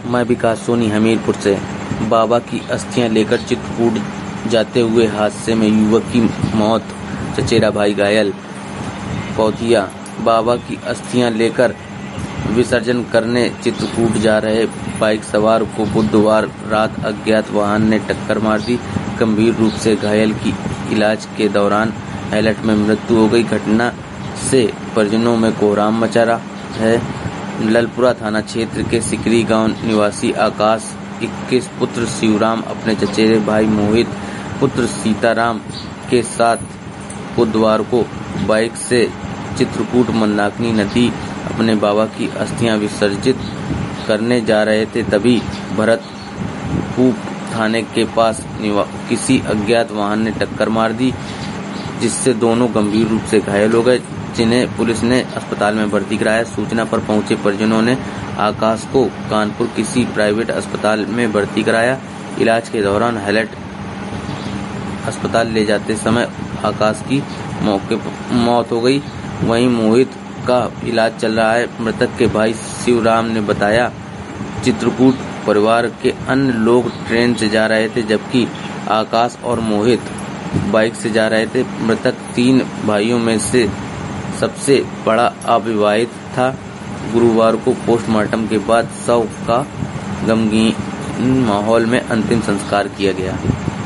मैं विकास सोनी हमीरपुर से। बाबा की अस्थियां लेकर चित्रकूट जाते हुए हादसे में युवक की मौत, चचेरा भाई घायल। पौधिया, बाबा की अस्थियां लेकर विसर्जन करने चित्रकूट जा रहे बाइक सवार को बुधवार रात अज्ञात वाहन ने टक्कर मार दी। गंभीर रूप से घायल की इलाज के दौरान हैलट में मृत्यु हो गई। घटना से परिजनों में कोहराम मचा रहा है। ललपुरा थाना क्षेत्र के सिकरी गांव निवासी आकाश 21 पुत्र शिवराम अपने चचेरे भाई मोहित पुत्र सीताराम के साथ बुधवार को बाइक से चित्रकूट मंदाकिनी नदी अपने बाबा की अस्थियां विसर्जित करने जा रहे थे। तभी भरतपुर थाने के पास किसी अज्ञात वाहन ने टक्कर मार दी, जिससे दोनों गंभीर रूप से घायल हो गए, जिन्हें पुलिस ने अस्पताल में भर्ती कराया। सूचना पर पहुंचे परिजनों ने आकाश को कानपुर किसी प्राइवेट अस्पताल में भर्ती कराया। इलाज के दौरान हैलट अस्पताल ले जाते समय आकाश की मौके पर मौत हो गई। वहीं मोहित का इलाज चल रहा है। मृतक के भाई शिवराम ने बताया, चित्रकूट परिवार के अन्य लोग ट्रेन से जा रहे थे, जबकि आकाश और मोहित बाइक से जा रहे थे। मृतक 3 भाइयों में से सबसे बड़ा अविवाहित था। गुरुवार को पोस्टमार्टम के बाद शव का गमगीन माहौल में अंतिम संस्कार किया गया।